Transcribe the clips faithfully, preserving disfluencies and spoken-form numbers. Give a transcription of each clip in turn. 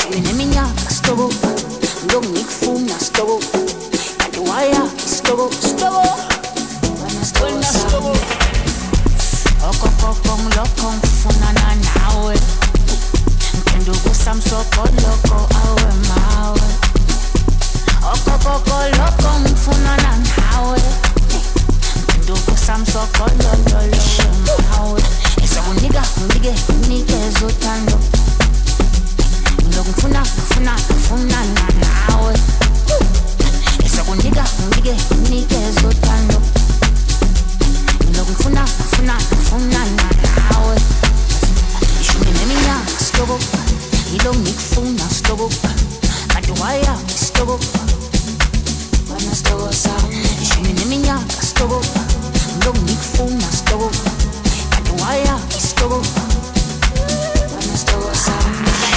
Minha estou Dominic Funa estou Katuaya estou estou When estou Oko koko loko Funa na nawe Kendo kusam soko loko awe mawe Oko koko loko Funa na nawe Kendo kusam soko lolo lolo mawe Esa uniga unige unige zotando Ngifuna ngifuna ngifuna nawe Esa kunika unike unike zotando Ngifuna ngifuna ngifuna nawe Ishumi neminyaka stop Ilo ngikufuna stop Matuwaya stop Wana stop sound Ishumi neminyaka stop Ilo ngikufuna stop Matuwaya stop Wana stop sound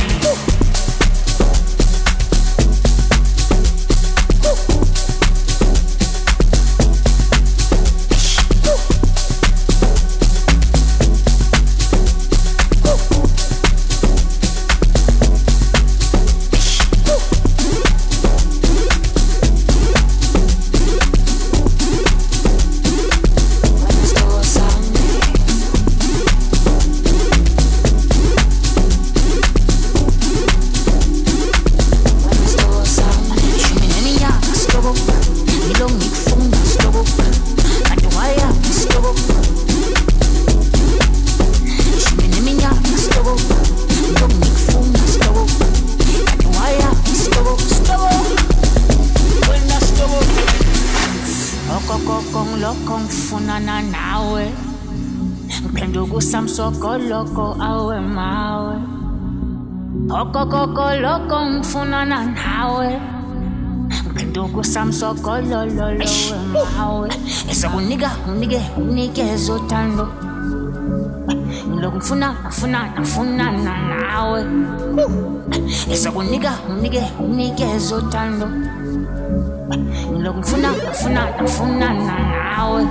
Soko loko awe mawe Oko koko loko mfuna na nawe Ndugu sam soko lolo lowe mawe Esa uniga unige unige zotando Ndugu mfuna mfuna mfuna na nawe Esa uniga unige unige zotando Ndugu mfuna mfuna mfuna na nawe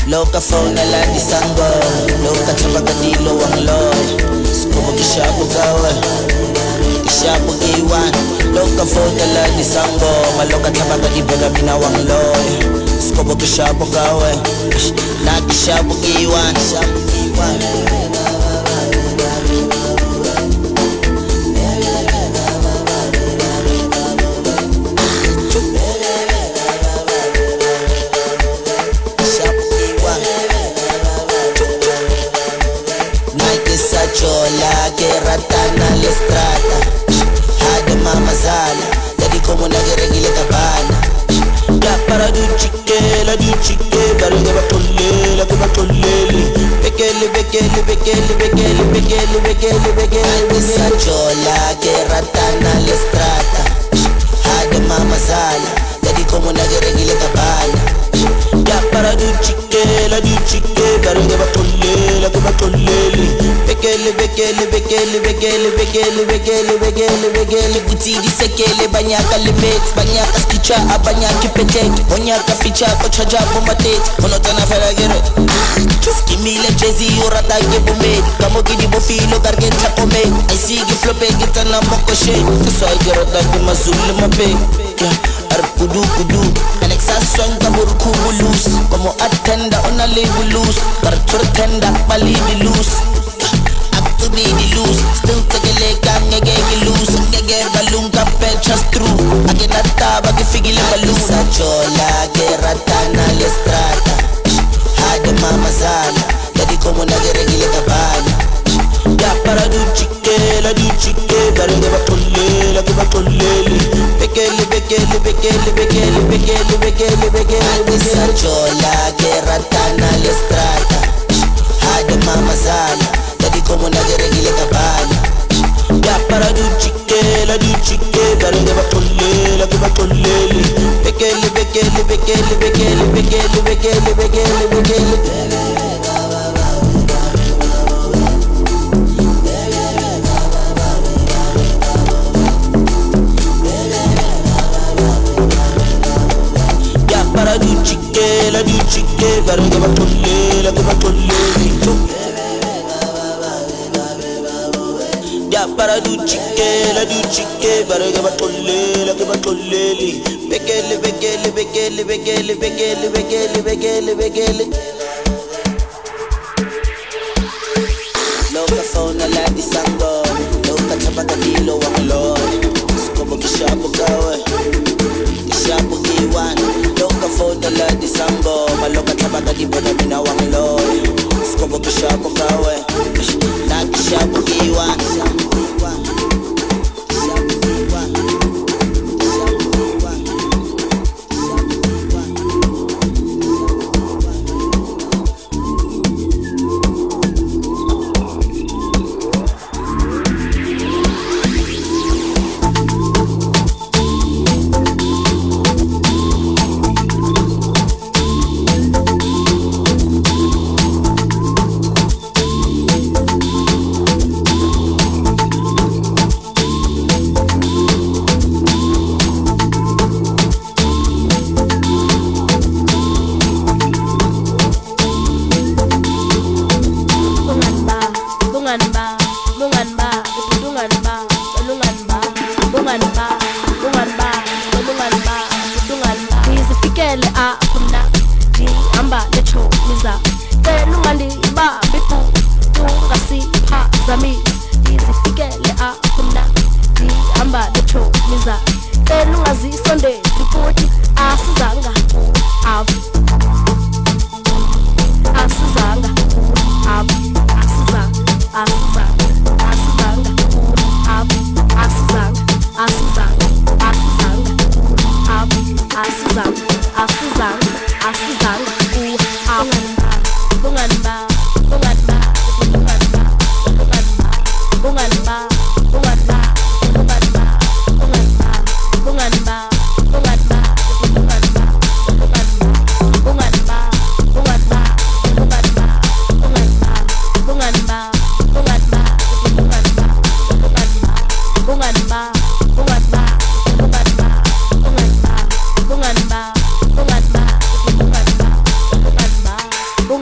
Loka phone la disango, loka chapa kadilo ang loy. Skubo kishapo gawe, kishapo giwan. Loka phone la disango, maloka chapa kadibo gabi na wang loy. Skubo kishapo gawe, na kishapo giwan. Chola que ratana la estrata Hada mamazala Daddy como na geregile cabana Ya para du chique, la du chique Para que va tolle, la que va tolle Bekele, bekele, bekele, bekele, bekele, bekele, bekele Esa chola que ratana la estrata Hada mamazala Daddy como na geregile cabana Ya para du chique, la du chique Para que va tolle, la que va tolle Bekele, bekele, bekele, bekele, bekele, bekele, bekele, bekele Butidi sekele, banyaka limit Banyaka skicha, abanyaki petek Bonyaka ficha, kochaja bomatet Monotana feragere Skimile jezi, urata ke bomed Kamo kidi bofilo, gargen chakome I see ki flope, kitana moko shake So I get rata ke mazule mape Arpudu kudu Anexa swang kabur kubulus Como attenda, ona lebu loose Kartur tenda, pali di loose To be the loose, still take a leg and you get me loose. You get balloon capel just through. I get that tab, I get figure like balloon. Sachola, que ratana la estrata. Hada mamazala, daddy como na geregile cabana. Ya para du chique, la du chique, para que va tolle, la que va tolle. Bekele, bekele, bekele, bekele, bekele, bekele, bekele. Sachola, que ratana la estrata. Hada mamazala. Daddy como na geregile cabana Ya para du chique, la du chique Para que va tolle, la que va tolle Bekele, bekele, bekele, bekele, bekele, bekele, bekele, bekele Ya para du chique, la du chique Para que va tolle, la que va tolle Ya para du chique, la du chique Para que va tolle, la que va tolle Bekele, bekele, bekele, bekele, bekele, bekele, bekele, bekele Loka phone la disango Loka chapa kadilo wang loy Skobo kishapo gawe Kishapo giwan Loka phone la disango Maloka chapa kadibo na mina wang loy Skobo kishapo gawe Na kishapo giwan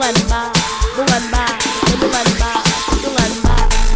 bungan ba, bungan ba, bungan ba, bungan ba.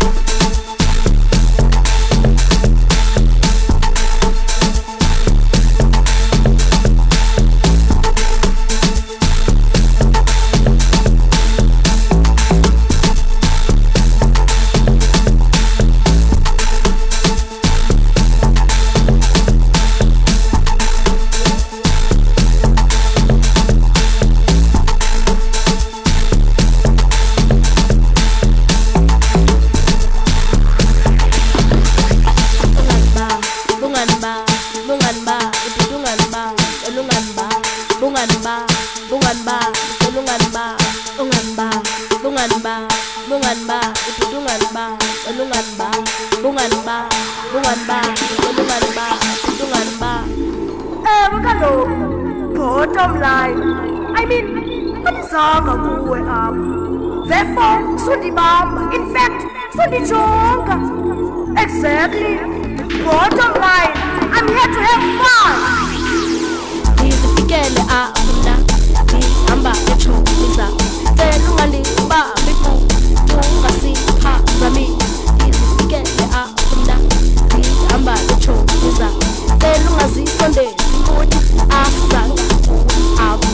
Bottom line, I mean, Mzanga kuwe apha. Therefore, sundibamba. In fact, sundijonga. Exactly. Bottom line, I'm here to have fun. Izifikele apha, ngihamba ethobisa. Cela ungandibambi futhi ungasiphazamise. Izifikele apha, ngihamba ethobisa. Cela ungazisondezi futhi asizanga abu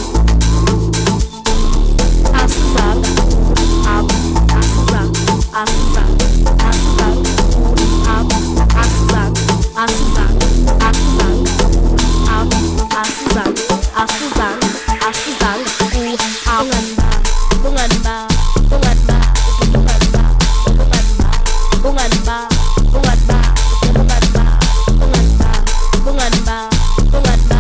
asizanga abu asizanga asizanga asizanga abu asizanga asizanga asizanga abu asizanga asizanga asizanga abu bunganba bunganba bunganba bunganba bunganba bunganba bunganba bunganba bunganba bunganba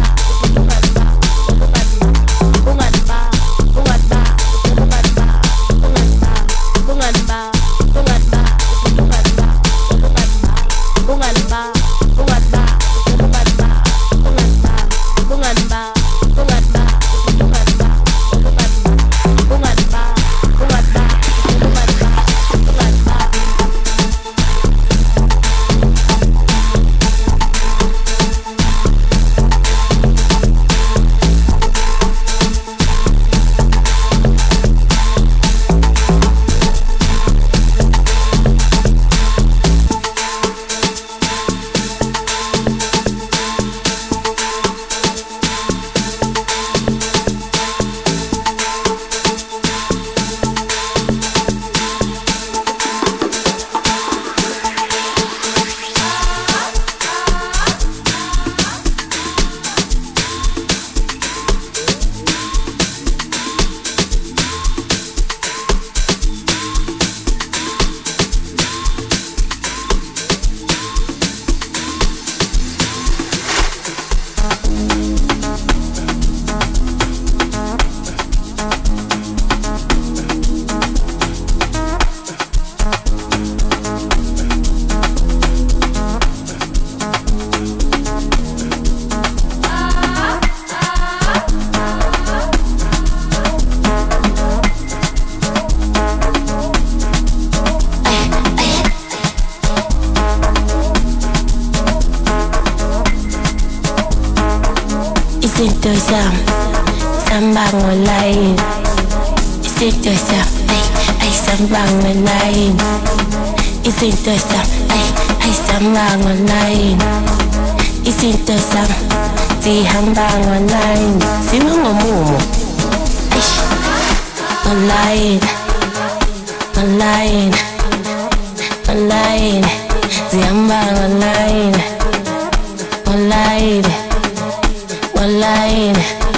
Isinto sam, sambang online. Isinto sam, ay ay sambang online. Isinto sam, ay ay sambang online. Isinto sam, sihambang online. Simangomumo, ay online, online, online. Sihambang online, online. Online,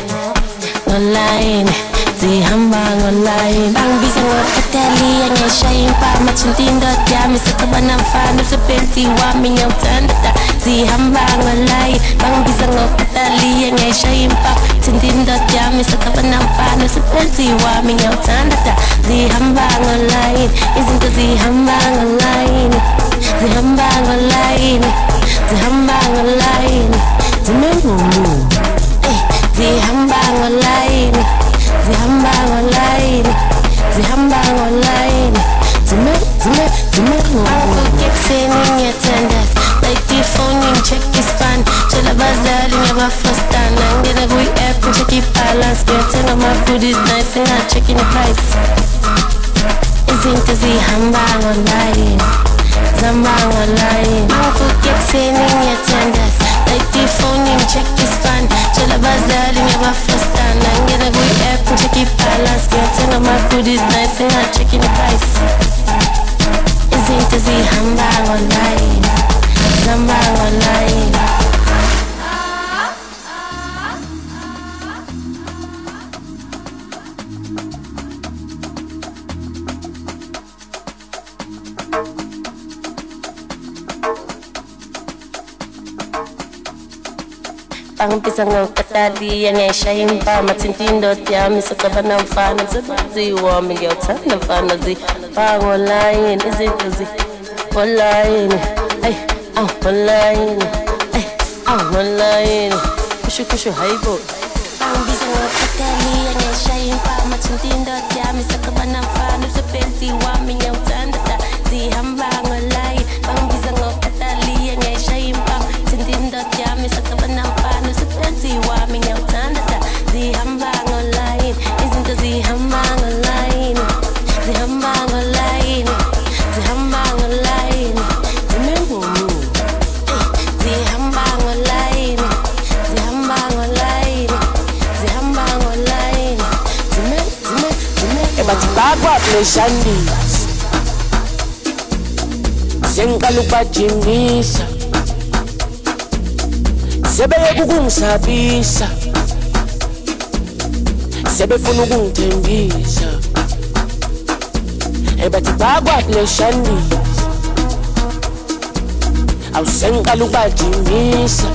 online, zihambang online. Bang bisa ngothateli yang shayin pa machintindo jami sakabana mfano sepenzi wami nyautanda zihambang online. Bang bisa ngothateli yang shayin pa machintindo jami sakabana mfano sepenzi wami nyautanda zihambang online. Izinto zihambang online, zihambang online, zihambang online. Zimengumu Zihambang online, zihambang online, zihambang online. Zime, zime, zime. Uncle Gibson in your tenders, like the phone in check his span. Chela bazar in your first stand. I'm gonna go air and check your balance. Getting on my food is nice and I'm checking the price. Izinto zihamba online, zihamba online. Mangifuna ekutheni ngiyathandaza, like the phone check i-span. Tshela abazali ngiyabafrustana, ngingena kwi-app check i-balance. Ngiyathenga ama-goodies nice, nginga-check i-price. Izinto zihamba online, zihamba online. Pangipisa ngokatali ngiyashaya impama thinta indoda yami sokabana mfana msebenzi wami ngiyawuthanda mfana zifaka online izinto zi online ay aw online ay aw online kushu kushu hayibo. Pangipisa ngokatali ngiyashaya impama thinta indoda yami sokabana mfana msebenzi wami ngiyawuthanda zihamba online. Pangipisa ngokatali ngiyashaya impama thinta indoda yami sokabana wami ngiyawuthanda zihamba online. Izinto zihamba online, zihamba online, zihamba online. Zimengumu zihamba online, zihamba online, zihamba online. Zime zime zime ebathi bakwa pleshandis sengiqala ukubajimisa sebeye kukungisabisa sebefuna ukungithembisa ebathi bakwapleshandisa awusengiqala ukubajimisa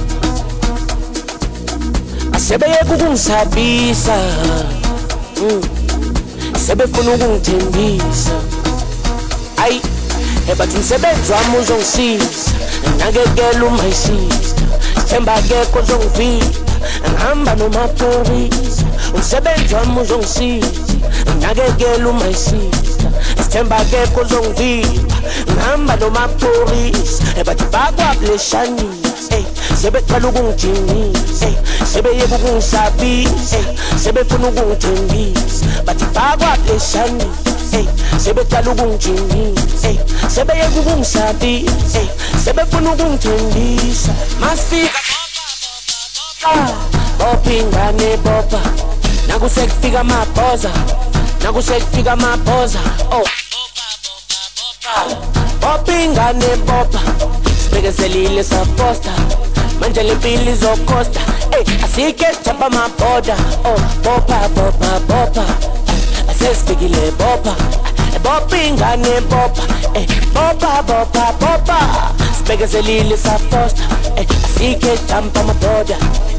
asebeye kukungisabisa mm. sebefuna ukungithembisa ayi ebathi umsebenzi wami uzongisiza nakekela umayisiza themba akekho ozongivika ngihamba nomaphorisa umsebenzi wami uzongisiza nakekela umayisiza themba akekho ozongivika ngihamba nomaphorisa ebathi bakwapleshandisa sebeqala ukungijimisa sebeyeka ukungisabisa sebefuna ukungithembisa bathi bakwapleshandisa sebeqala ukungijimisa sebeyeka ukungisabisa sebefuna ukungithembisa masifika bopha ingane bopha nakusekufika amabhoza nakusekufika amabhoza oh bopha ingane bopha sibekezelile saposta manje le mpilo izokosta ey asike chapa amaboda oh bopha bopha bopha asesifikile bopha bopha ingane bopha ey bopha bopha bopha sibekezelile saposta ey asike chapa amaboda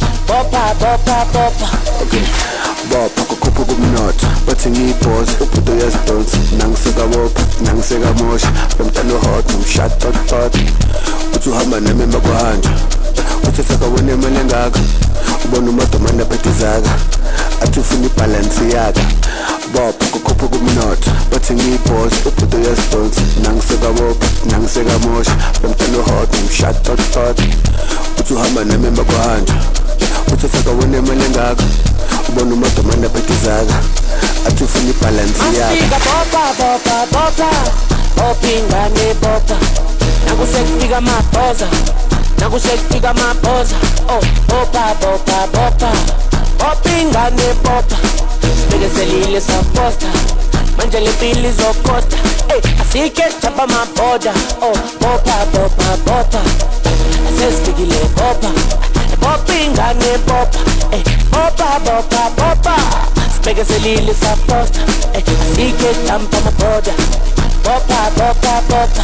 bopha bopha bopha okay bopha kukhupha kumnotho bathi ngiyiphoze ubudo yazidonsi nangiseka bopha nangiseka mosha bemntana hot umshot tot tot uthi uhamba nami emakwahanja uthi saka wena imali engaka ubona umadomanda phethizaka athi ufuna ibalance yaka bopha kukhupha kumnotho bathi ngiyiphoze ubudo yazidonsi nangiseka bopha nangiseka mosha bemntana hot umshot tot tot uthi uhamba nami emakwahanja uthi saka wena imali engaka ubona umadomanda phethizaka athi ufuna ibalance yaka masifika bopha bopha bopha bopha ingane bopha nakusekufika amabhoza nakusekufika amabhoza oh bopha bopha bopha bopha ingane bopha sibekezelile saposta manje le mpilo izokosta ey asike chapa amaboda oh bopha bopha bopha asesifikile bopha bopha ingane bopha ey bopha bopha bopha sibekezelile saposta ey asike chapa amaboda bopha bopha bopha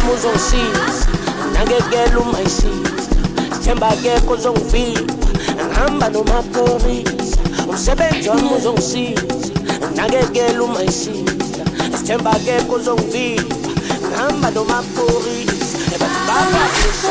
uzongisiza nakekela umayisiza themba akekho ozongivika ngihamba nomaphorisa umsebenzi wami uzongisiza nakekela uma isiza sithemba akekho uzongivimba ngihamba nomaphorisa ebathi baba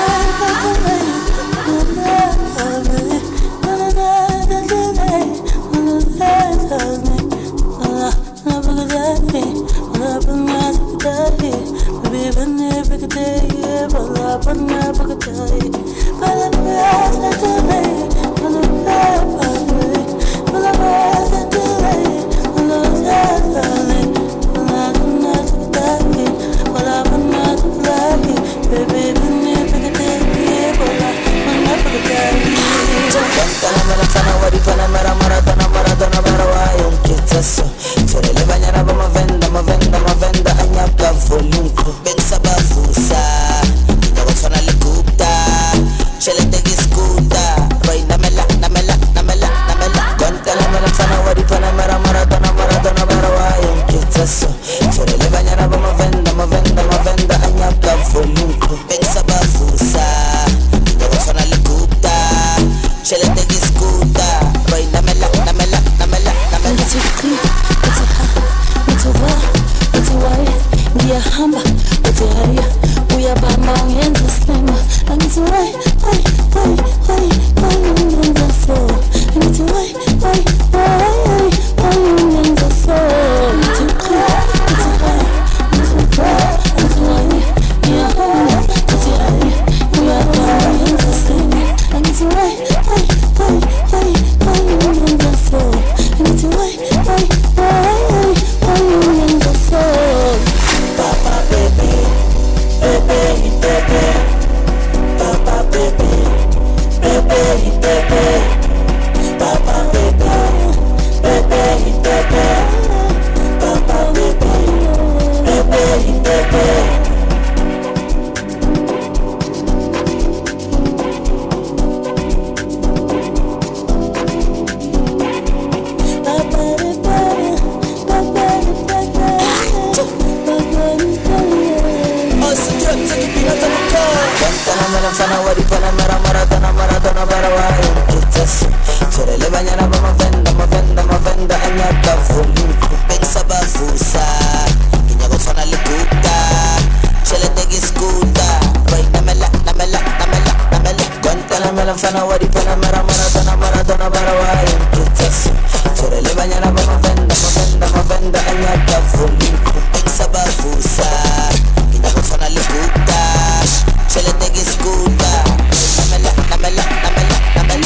Sorelle bagnana ba ma venda, ma venda, ma venda agna volunco ben sabafusa ina go tsona le kupta chelete ki skuta right na mela na mela na mela na mela konta la mela tsana wadi pana mara mara dona mara dona barwa yonketeso sorelle bagnana ba ma venda, ma venda, ma venda agna volunco ben sabafusa ina go tsona le kupta chelete ki skuta right na mela na mela na mela na mela ngiyahamba uthi haya uyabamba ungenza slam angithi why why why why why ungenza so angithi why why why why ungenza so angithi uthi haya uthi haya uthi haya ngiyahamba uthi haya uyabamba ungenza slam angithi why why why why why ungenza so angithi why why why why ungenza so Papa baby, baby, baby, Papa baby, baby, baby, Papa baby, baby, baby, Papa baby, baby, baby. Sana wadi pana mara mara dona mara dona barwa yonketeso sorelle bagnana ba ma venda, ma venda, ma venda agna volunco ben sabafusa ina go tsona le kupta chelete ki skuta right na mela na mela na mela na mela konta la mela sana wadi pana mara mara dona mara dona barwa yonketeso sorelle bagnana ba ma venda, ma venda, ma venda agna volunco ben sabafusa ina go tsona le kupta chelete ki skuta namela namela namela namela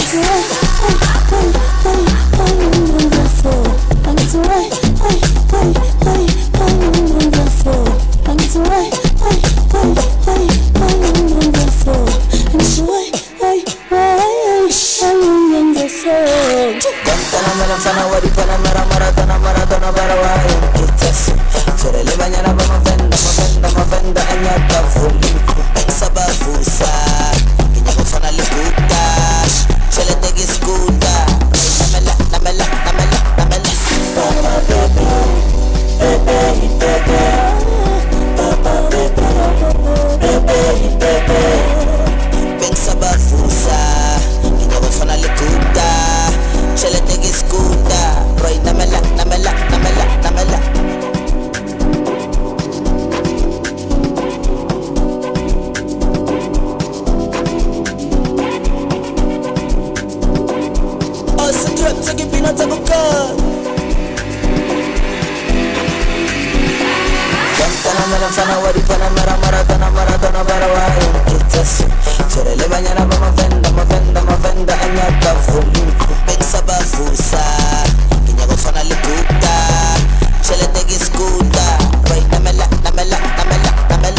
sana wadi pana mara mara dona mara dona barwa yonketeso sorelle bagnana ba ma venda, ma venda, ma venda agna volunco sabafusa ina go tsona le kupta chelete ki skuta namela namela namela namela Papa baby baby baby Papa baby baby baby ben sabafusa ina go tsona le kupta chelete ki skuta right namela namela namela namela Take it, peanut, take a cut. Mela sana wadi pana mara mara dona mara dona barwa yonketeso sorelle bagnana ba ma venda, ma venda, ma venda agna volunco ben sabafusa ina go tsona le kupta chelete ki skuta right na mela na mela na mela na mela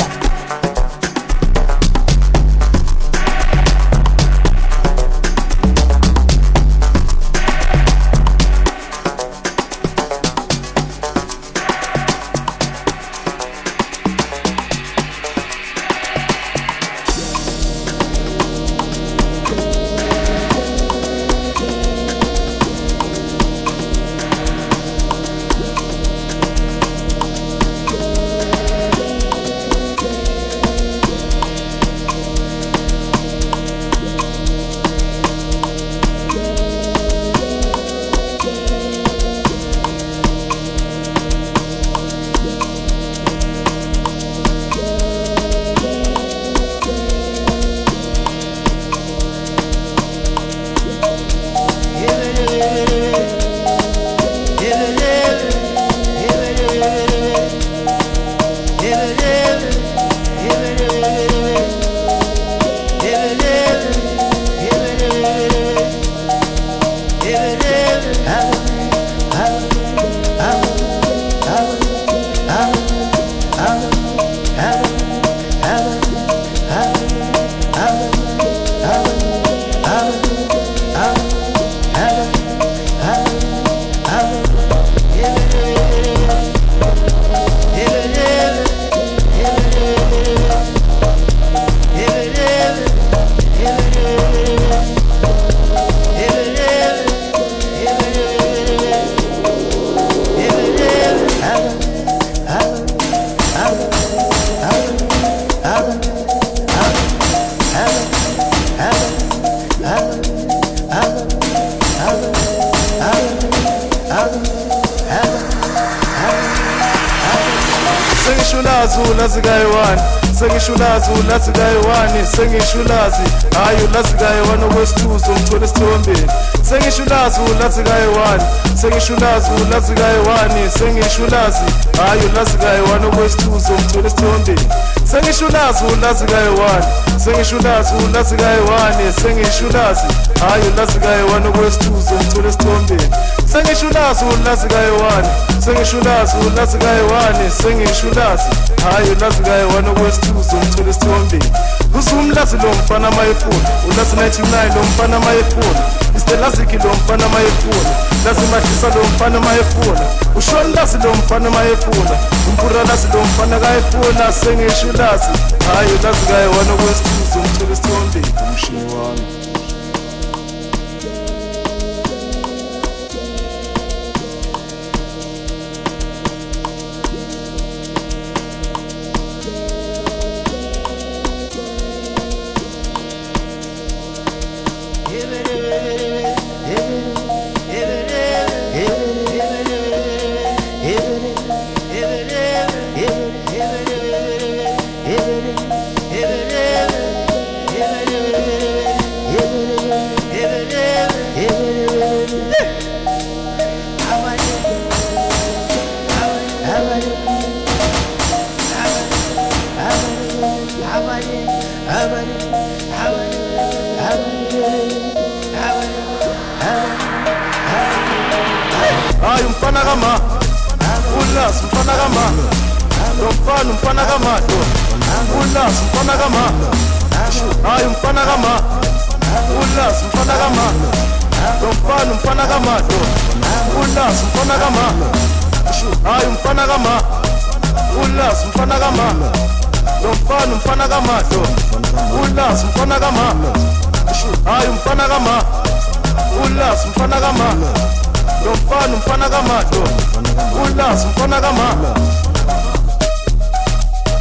Sengishulazi ulazi kayiwani Sengishulazi ulazi kayiwani Sengishulazi hayi ulazi kayiwani okwesithuzo ngithola esithombeni Sengishulazi ulazi kayiwani Sengishulazi ulazi kayiwani Sengishulazi hayi ulazi kayiwani okwesithuzo ngithola esithombeni Sengishulazi ulazi kayiwani Sengishulazi ulazi kayiwani Sengishulazi hayi ulazi kayiwani okwesithuzo ngithola esithombeni Sengishulazi ulazi kayiwani Sengishulazi ulazi kayiwani Sengishulazi hayi ulazi kayiwani okwesithuzo ngithola esithombeni Usumlazi lo mfana mayefuna ulazi ninety-nine lo mfana mayefuna Istelaziki lo mfana mayefuna Lazi madlisa lo mfana mayefuna Ushoni lazi lo mfana mayefuna Umpura lazi lo mfana kayefuna Sengishulazi hayi ulazi kayiwani okwesithuzo ngithola esithombeni Umshini wami Hayi umfana kama Ulas umfana kama Lomfana umfana kama Ulas umfana kama Hayi umfana kama Ulas umfana kama Lomfana umfana kama Ulas umfana kama Hayi umfana kama Ulas umfana kama Lomfana umfana kama Ulas umfana kama Hayi umfana kama Ulas umfana kama Lomfana umfana kama Ulas umfana kama